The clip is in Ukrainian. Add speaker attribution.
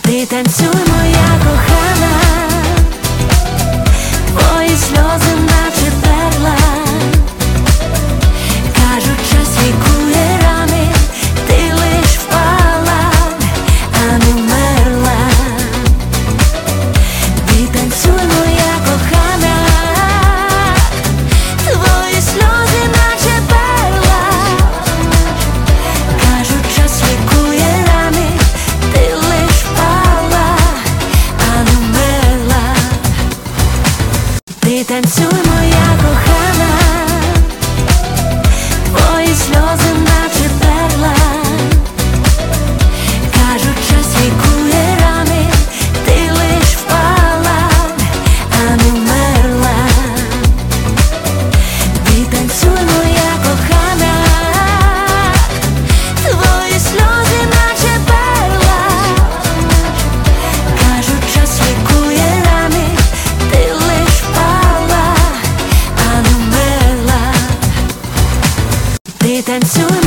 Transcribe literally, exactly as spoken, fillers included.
Speaker 1: Ти танцюй, моя кохана, твої сльози наче перла. Кажуть, час лікує рани, ти лиш впала, а не вмерла. Ти танцюй, моя кохана, твої сльози наче перла. Кажуть, час лікує рани, ти лиш впала, а не вмерла. Ти танцюй, моя кохана, твої сльози наче перла. Кажуть, час лікує рани, ти лиш впала, а не вмерла. Ти танцюй, моя кохана, твої сльози наче перла. Кажуть, час лікує рани, ти лиш впала, а не вмерла. Ти танцюй,